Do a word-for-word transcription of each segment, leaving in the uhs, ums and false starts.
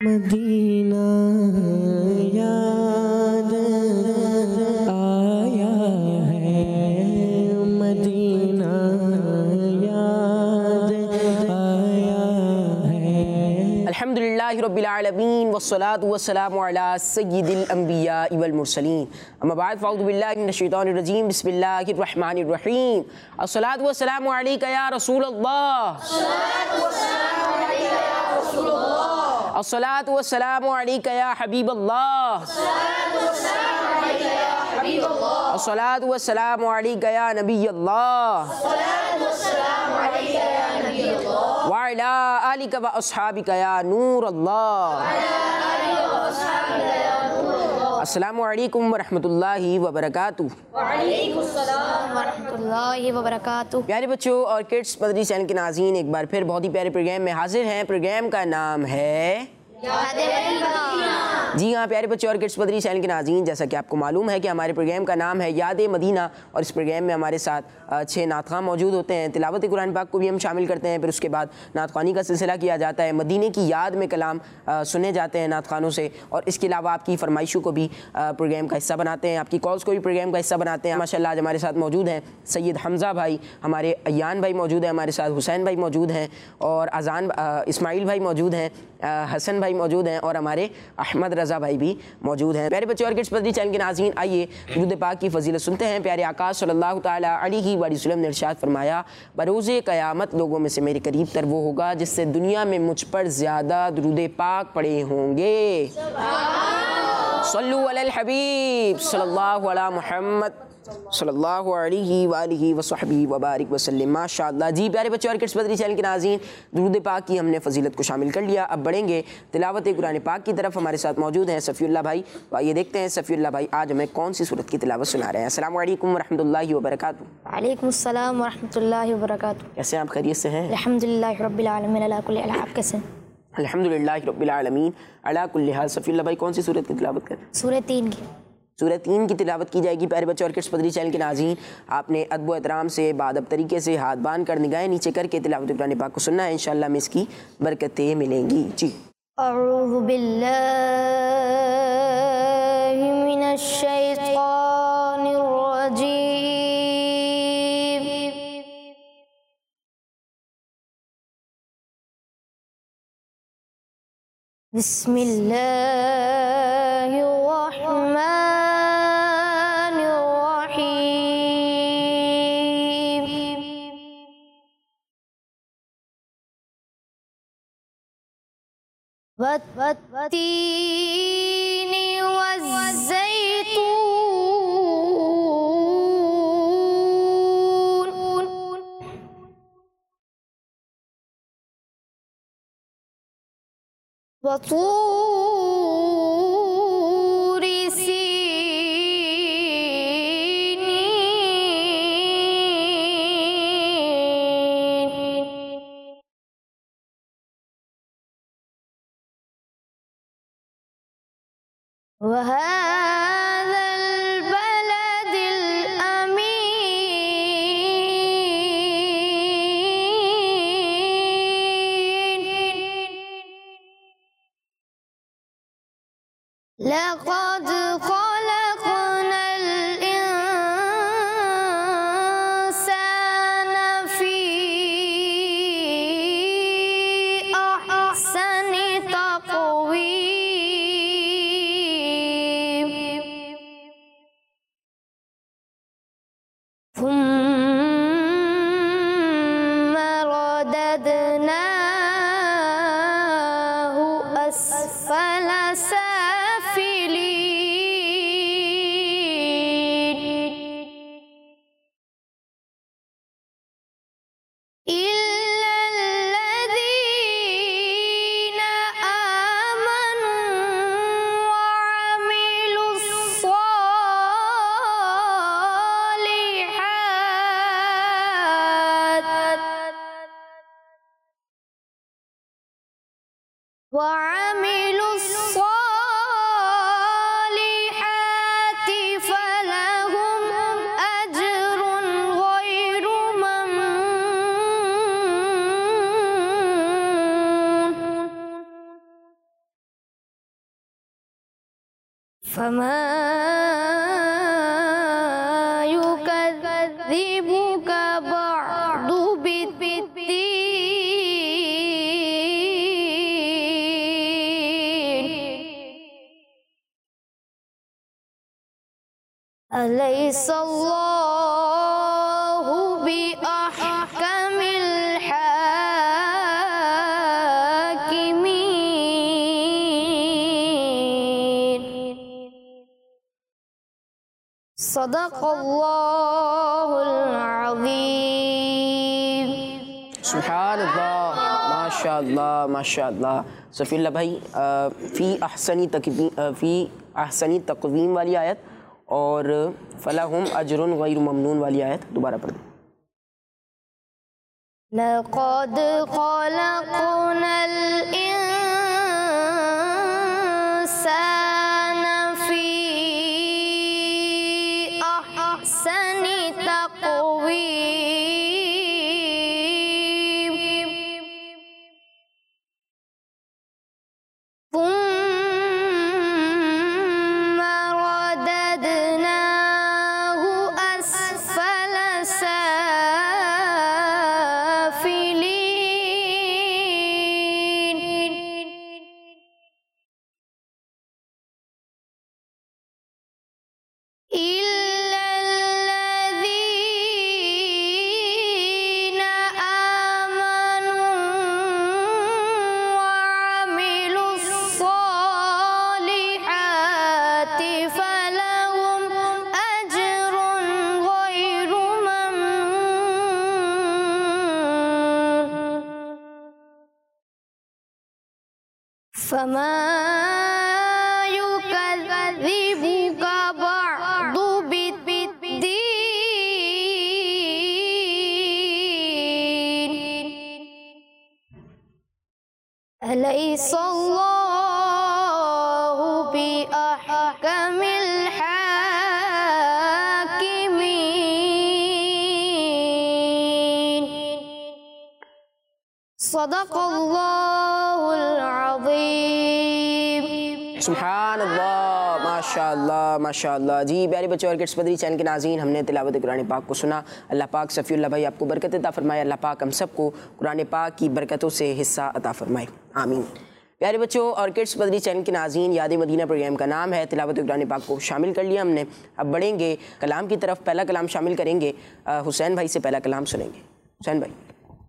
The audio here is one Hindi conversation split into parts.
मदीना याद आया है, मदीना याद आया है। अल्हम्दुलिल्लाहि रब्बिल आलमीन वस्सलातु वस्सलामु अला सय्यिदिल अंबिया वल मुरसलीन। अम्मा बाद फ़अऊज़ु बिल्लाहि मिनश शैतानिर रजीम। बिस्मिल्लाहिर रहमानिर रहीम। अस्सलातु वस्सलामु अलैका या रसूल अल्लाह। अस्सलातु वस्सलामु अलैका या हबीब अल्लाह। अस्सलातु वस्सलामु अलैका या नबी अल्लाह। व अला आलिका व अस्हाबिका या नूर अल्लाह। अस्सलामु अलैकुम व रहमतुल्लाहि व बरकातुहू। वालेकुमुस्सलाम व रहमतुल्लाहि व बरकातुहू। प्यारे बच्चों और किड्स मदरी चैनल के नाज़रीन, एक बार फिर बहुत ही प्यारे प्रोग्राम में हाजिर हैं। प्रोग्राम का नाम है जी हाँ प्यारे बच्चों और किड्स मदरी चैनल के नाज़रीन, जैसा कि आपको मालूम है कि हमारे प्रोग्राम का नाम है याद मदीना, और इस प्रोग्राम में हमारे साथ छः नातख़्वान मौजूद होते हैं। तिलावत कुरान पाक को भी हम शामिल करते हैं, फिर उसके बाद नातख़्वानी का सिलसिला किया जाता है, मदीने की याद में कलाम आ, सुने जाते हैं नातख़्वानों से, और इसके अलावा आपकी फरमाइशों को भी आ, प्रोग्राम का हिस्सा बनाते हैं, आपकी कॉल्स को भी प्रोग्राम का हिस्सा बनाते हैं। माशाल्लाह आज हमारे साथ मौजूद हैं सैयद हमज़ा भाई, हमारे अयान भाई मौजूद हैं, हमारे साथ हुसैन भाई मौजूद हैं, और अजान इस्माइल भाई मौजूद हैं, हसन भाई मौजूद हैं, और हमारे अहमद रज़ा भाई भी मौजूद हैं। प्यारे बच्चों और किड्स मदरी चैनल के नाज़रीन, आइए दुरूद पाक की फजीलत सुनते हैं। प्यारे आका सल्लल्लाहु तआला अलैहि वसल्लम ने इरशाद फरमाया, बरोज़े क़यामत लोगों में से मेरे करीब तर वो होगा जिससे दुनिया में मुझ पर ज़्यादा दुरूद पाक पढ़े होंगे। सल्लु अलल हबीब सल्लल्लाहु अला मुहम्मद सल्लल्लाहु अलैहि वालिहि वसहबिहि वबारिक वसल्लम। माशाअल्लाह। जी प्यारे बच्चों और किड्स मदरी चैनल के नाज़रीन, दुरूद पाक की हमने फजीलत को शामिल कर लिया। अब बढ़ेंगे तिलावत कुरान पाक की तरफ। हमारे साथ मौजूद हैं सफ़ीउल्लाह भाई। आइए देखते हैं सफ़ीउल्लाह भाई आज हमें कौन सी सूरत की तिलावत सुना रहे हैं। अस्सलामु अलैकुम व रहमतुल्लाहि व बरकातुहू। वालेकुमुस्सलाम व रहमतुल्लाहि व बरकातुहू। कैसे आप खैरियत से हैं? अल्हम्दुलिल्लाहि रब्बिल आलमीन अला कुल्ली हाल। आप कैसे? अल्हम्दुलिल्लाहि रब्बिल आलमीन अला कुल्ली हाल। सफ़ीउल्लाह भाई कौन सी सूरत की तिलावत करें? सूरह तीन की सूरह तीन की तिलावत की जाएगी। प्यारे बच्चों और किड्स मदरी चैनल के नाज़रीन, आपने अदब एहतराम से बादब तरीके से हाथ बांध कर निगाहें नीचे करके तिलावत कुरान पाक को सुनना है। इंशाअल्लाह में इसकी बरकतें मिलेंगी। जी अऊज़ु बिल्लाहि मिनश शैतानिर रजीम। बिस्मिल्लाहिर रहमानिर रहीम। वत्तीनी वज़्ज़ैतून वतूरि सीनीन वहाज़ल बलदिल अमीन। लक़द ख़लक़नल इंसान फ़ी अहसनि तक़वीम। थुम्म रददनाहु अस्फ़ल साफ़िलीन। इल्लल्लज़ीना आमनु फमा युकज़्ज़िबुका बअदु बिद्दीन अलैहिस्सलाहु बिअहकमिल हाकिमीन सदक़ल्लाहुल अज़ीम। सुभानअल्लाह, माशाअल्लाह माशाअल्लाह। सफ़ीउल्लाह भाई, फ़ी अहसनी तकवीम फ़ी अहसनी तक़वीम वाली आयत और फ़लहुम अजरुन गैरु ममनून वाली आयत दोबारा पढ़ दें। लक़द ख़लक़नल इंसान फ़ी अहसनि तक़वीम थुम्मा रददनाहु अस्फल साफिलीन इल्लल्लज़ीना आमनू वअमिलुस्सॉलिहाति फलहुम अजरुन गैरु ममनून फमा युकज़्ज़िबुका बअदु बिद्दीन अलैहिस्सलाहु बिअहकमिल हाकिमीन सदक़ल्लाहुल अज़ीम। सुभानअल्लाह, माशाअल्लाह माशाअल्लाह। जी प्यारे बच्चों और किड्स मदरी चैनल के नाज़रीन, हमने तिलावत कुरान पाक को सुना। अल्लाह पाक सफ़ीउल्लाह भाई आपको बरकत अता फरमाए। अल्लाह पाक हम सबको कुरान पाक की बरकतों से हिस्सा अता फरमाए, आमीन। प्यारे बच्चों और किड्स मदरी चैनल के नाज़रीन, याद मदीना प्रोग्राम का नाम है। तिलावत कुरान पाक को शामिल कर लिया हमने। अब बढ़ेंगे कलाम की तरफ। पहला कलाम शामिल करेंगे, हुसैन भाई से पहला कलाम सुनेंगे। हुसैन भाई।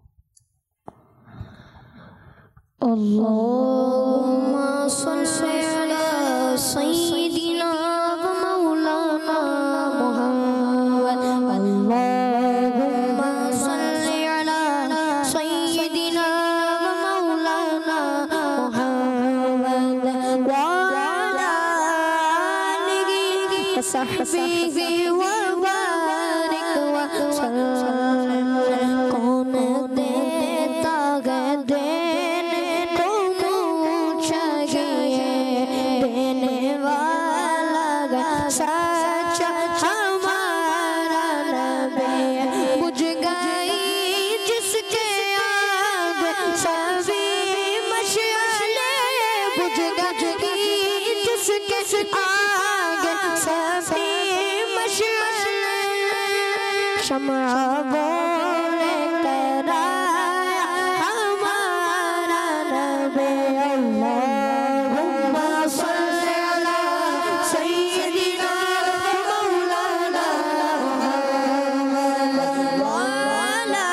अल्लाहुम्मा सल्लि अला सय्यिदिना व मौलाना मुहम्मद। अल्लाहुम्मा सल्लि अला सय्यिदिना व मौलाना मुहम्मद व अला आलिहि व सहबिहि व बारिक व सल्लम। कौन देता है देने को मुँह चाहिए, देने वाला है सच्चा हमारा नबी। बुझ गई जिसके आगे सभी मशाले, बुझ गई जिसके आगे सभी मशाले। शम्आ बोले कराया हमारा नबी। अल्लाहुम्मा सल्लि अला सय्यिदिना मौलाना मुहम्मद व अला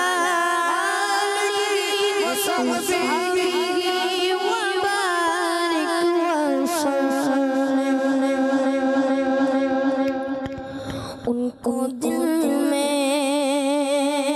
आलिहि व सहबिहि व बारिक व सल्लम। उनको दिल में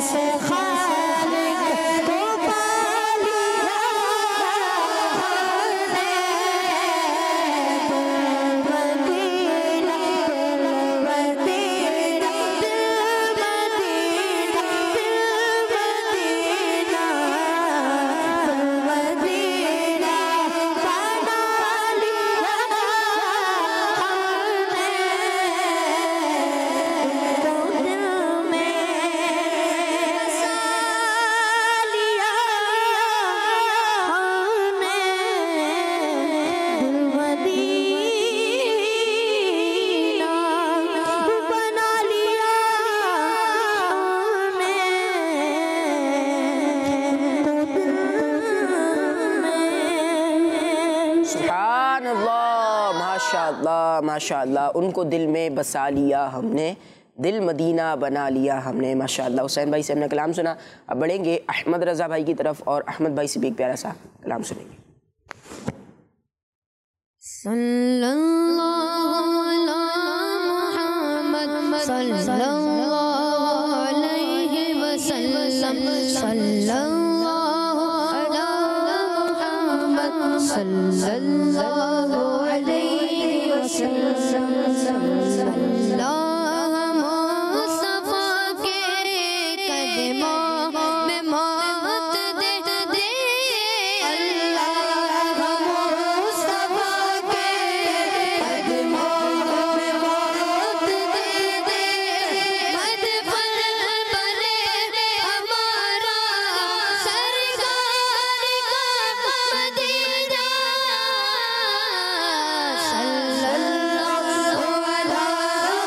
माशाअल्लाह माशाअल्लाह, उनको दिल में बसा लिया हमने, दिल मदीना बना लिया हमने। माशाअल्लाह। हुसैन भाई से हमने कलाम सुना। अब बढ़ेंगे अहमद रज़ा भाई की तरफ और अहमद भाई से भी एक प्यारा सा कलाम सुनेंगे। सल्लल्लाहु अला मुहम्मद सल्लल्लाहु अलैहि वसल्लम, सल्लल्लाहु अला मुहम्मद सल्लल्लाहु अलैहि वसल्लम, अल्लाह मुस्तफा के कदमों में मौत दे दे, अल्लाह मुस्तफा के कदमों में मौत दे दे, मदफन बने हमारा सरकार का मदीना, सल्लल्लाहु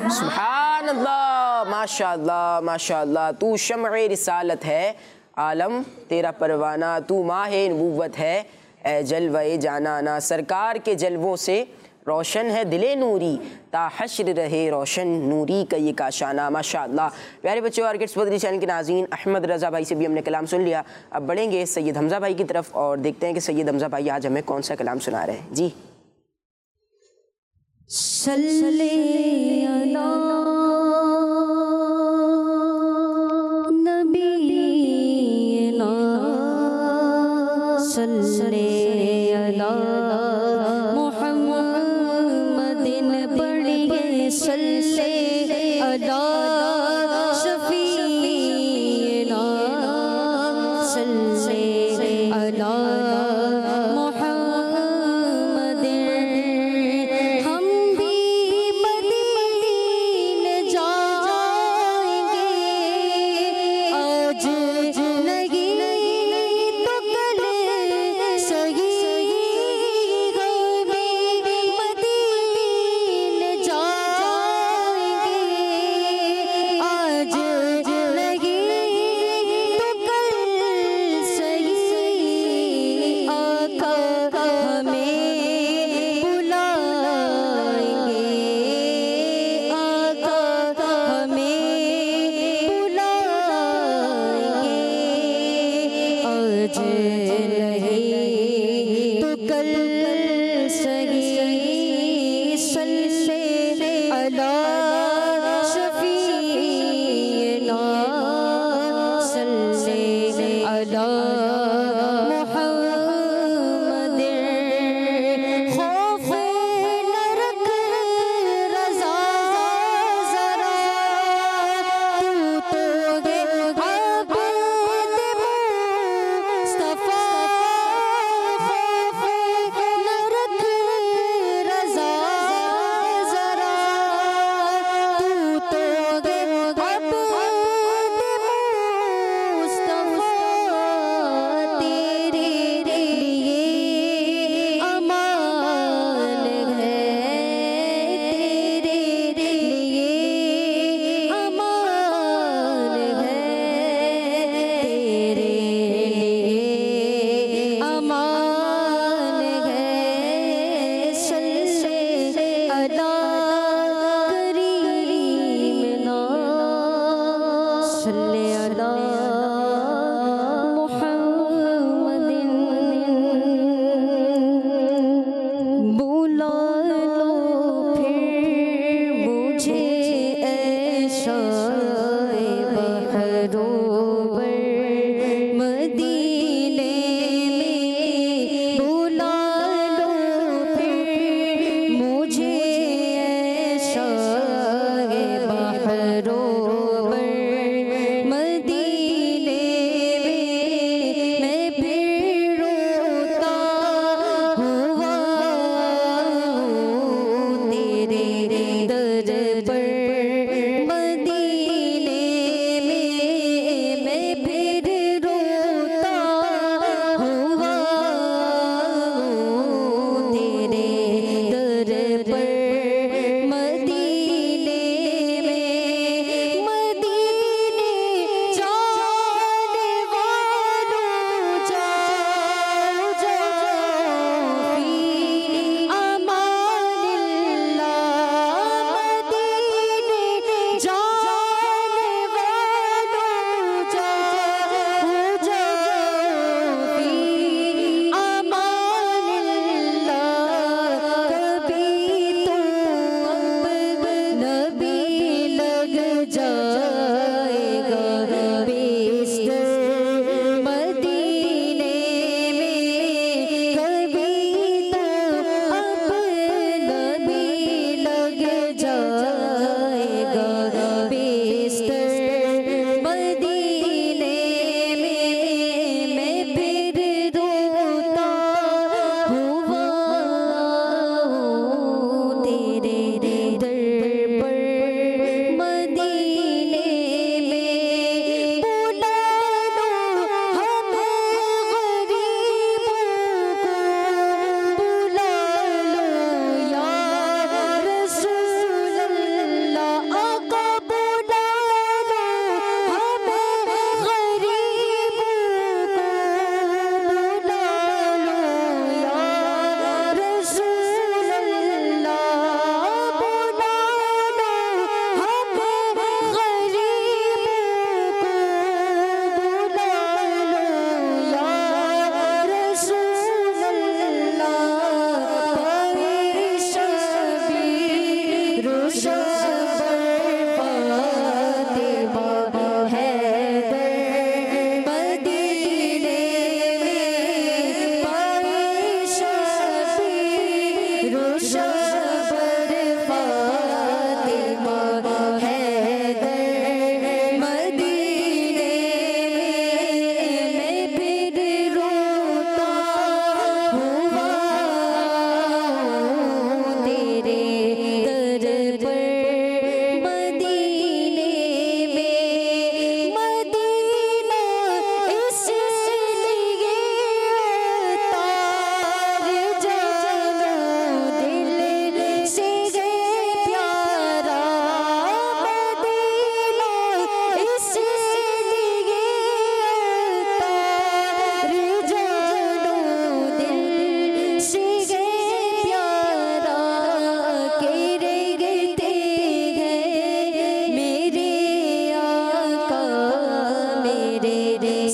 सुभान अल्लाह, माशाअल्लाह माशाअल्लाह। तू शम्अ रिसालत है आलम तेरा परवाना, तू माहे नबूवत है ए जलवे जानाना। सरकार के जलवों से रोशन है दिले नूरी, ता हश्र रहे रोशन नूरी का ये काशाना। माशाअल्लाह। प्यारे बच्चों, आर्किड्स बदरी चैनल के नाज़रीन, अहमद रज़ा भाई से भी हमने कलाम सुन लिया। अब बढ़ेंगे सैयद हमज़ा भाई की तरफ और देखते हैं कि सैयद हमज़ा भाई आज हमें कौन सा कलाम सुना रहे हैं। जी। सल्ले अला नबीना, सल्ले अला मुहम्मदिन, पढ़िए सल्ले अला शफीना, सल्ले अला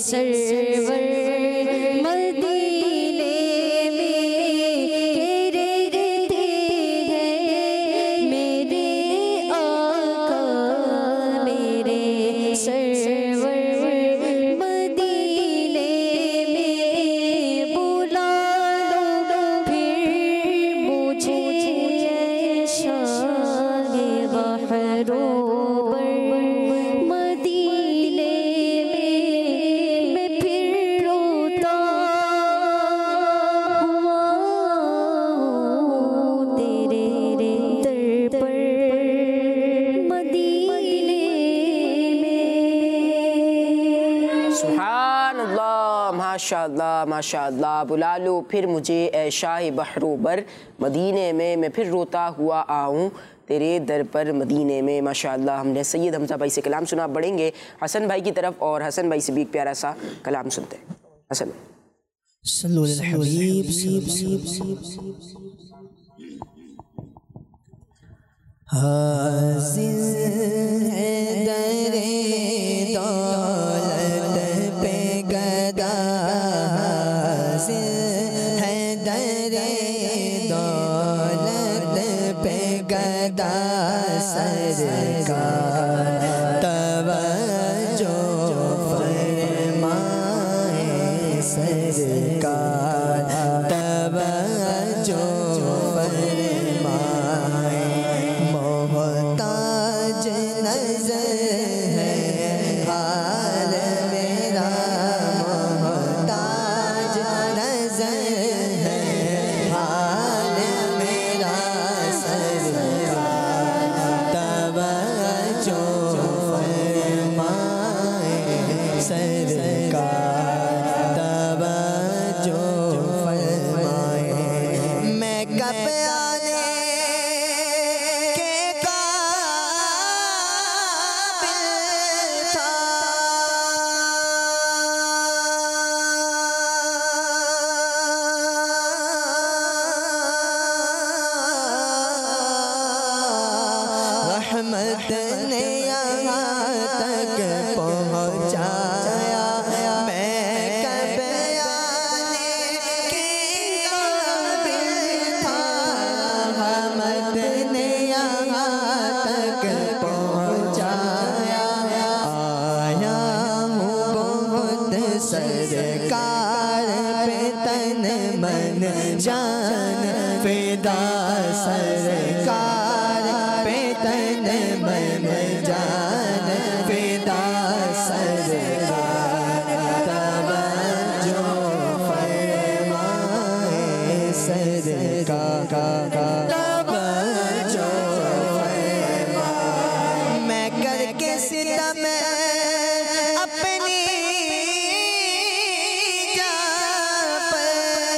सरवर मदीने में के रहते हैं मेरे आका मेरे सरवर मदीने में बुला लो फिर मुझे शाहे बहरों मदीने में मैं फिर रोता हुआ हूँ तेरे दर पर मदीने में। सुभान अल्लाह, माशाअल्लाह माशाअल्लाह। बुला लो फिर मुझे ए शाह बहरोबर मदीने में, मैं फिर रोता हुआ आऊँ तेरे दर पर मदीने में। माशाअल्लाह। हमने सैयद हमजा भाई से कलाम सुना, बढ़ेंगे हसन भाई की तरफ और हसन भाई से भी एक प्यारा सा कलाम सुनते हैं। हसन सल्लल्लाहु अलैहि वसल्लम। हाज़िर है दरे दौलत पे गदा, हाज़िर है दरे दौलत पे गदा सरकार तवज्जो फरमाए सरकार तवज्जो फरमाए। मोहताज नजर है हाल मेरा, मोहताज नजर है हाल मेरा सरकार तवज्जो फरमाए सरकार तवज्जो फरमाए। मैं कब आने के काबिल था, रहमत ने यहाँ तक पहुँचाया। मैं कब आने के काबिल था, रहमत ने यहाँ तक पहुँचाया। आया हूँ बहुत सरकार पे तन मन जान फिदा, सरकार पे तन मन जान फिदा सरकार तवज्जो फरमाए सरकार तवज्जो फरमाए। मैं करके सितम अपनी जान पर,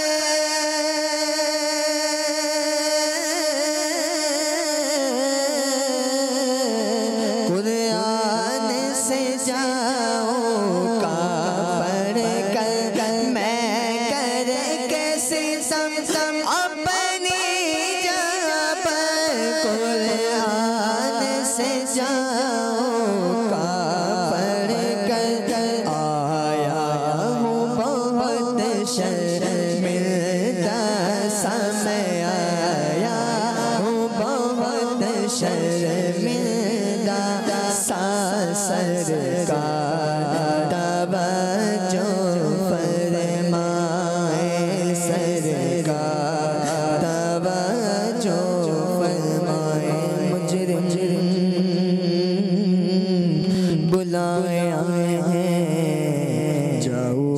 कुरान से जाऊं का पढ़ कर मैं कर कैसे समसम अपनी जान पर, कुरान से जाऊं का पढ़ कर आया हूँ बहुत शर्मिंदा समय, आया हूँ बहुत शर्मिंदा सा सरकार तवज्जो फरमाए सरकार तवज्जो फरमाए। मुजरिम बुलाए हैं जाओ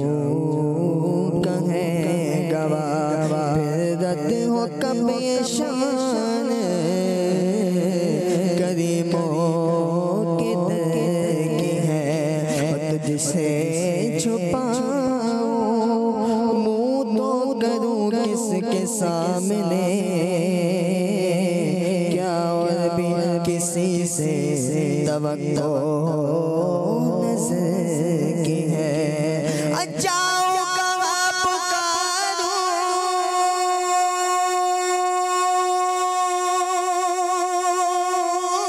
कहें गवाह, फिर रद्द हो कब ये शान करीमों की दर की है। तुझसे छुपाऊं मुँह तो करूं किसके सामने, क्या और भी किसी से तवक्को नज़र की है। जाओ गवाह पुकारूं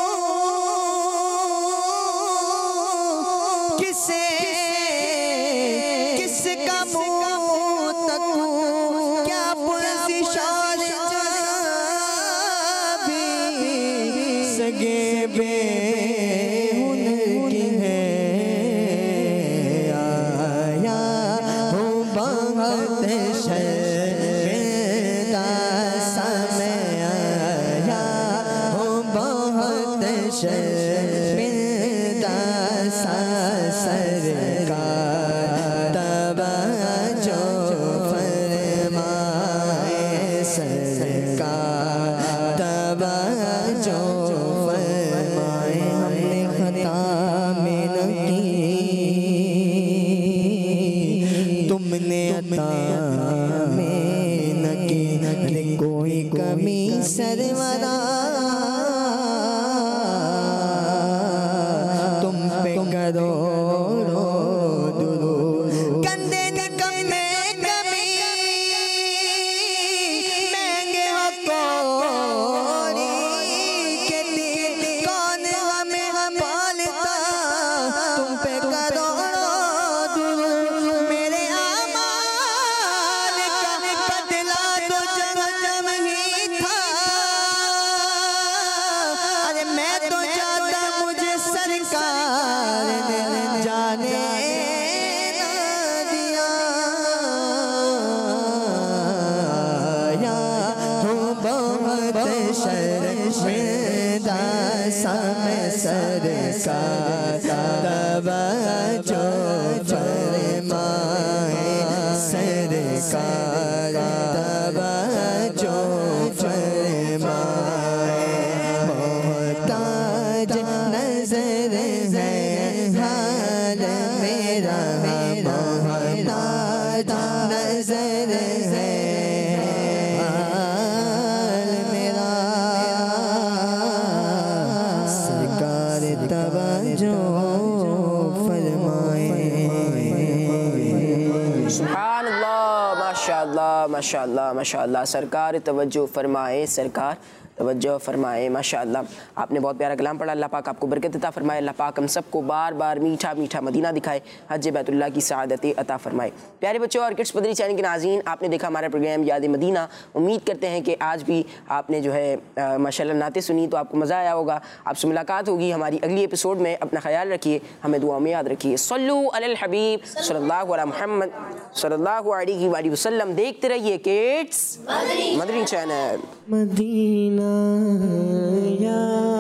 किसे सगे बे उनकी है आया हो बहुत शर्मिंदा समय आया हो बहुत शर्मिंदा सा सरकार तवज्जो फरमाए सरकार तवज्जो फरमाए हमने खता में न की तुमने अता में न की अरे कोई कमी सरवरा तुम पे करोड़ों दुरूद कंधे निकम्मे कमी महंगे हो कोरी के दिल कौन हमें पालता तुम पे करोड़ों दुरूद मेरे आमाल का बदला तो जहन्नम ही था अरे मैं तो चाहता मुझे सरकार ने जाने ना दिया या हो बहुत शर्मिंदा समय सरकार तवज्जो फरमाए सरकार तवज्जो फरमाए मोहताज नजर है हाल मेरा मोहताज नजर है हाल मेरा सरकार तवज्जो फरमाए सुभानअल्लाह, माशाअल्लाह माशाअल्लाह माशाअल्लाह। सरकार तवज्जो फरमाए, सरकार तवज्जो फरमाए, माशाअल्लाह। आपने बहुत प्यारा कलाम पढ़ा। अल्लाह पाक आपको बरकत अता फरमाए। अल्लाह पाक हम सबको बार बार मीठा मीठा मदीना दिखाए, हज बैतुल्लाह की सआदतें अता फरमाए। प्यारे बच्चों और किड्स पदरी चैनल के नाज़रीन, आपने देखा हमारा प्रोग्राम याद मदीना। उम्मीद करते हैं कि आज भी आपने जो है माशाअल्लाह नाते सुनी तो आपको मज़ा आया होगा। आपसे मुलाकात होगी हमारी अगली एपिसोड में। अपना ख्याल रखिए, हमें दुआ में याद रखिए। सल्लू अलल हबीब सल्लल्लाहु अला मुहम्मद सल्लल्लाहु अलैहि वसल्लम। देखते रहिए किड्स मदरी चैनल। मदीना या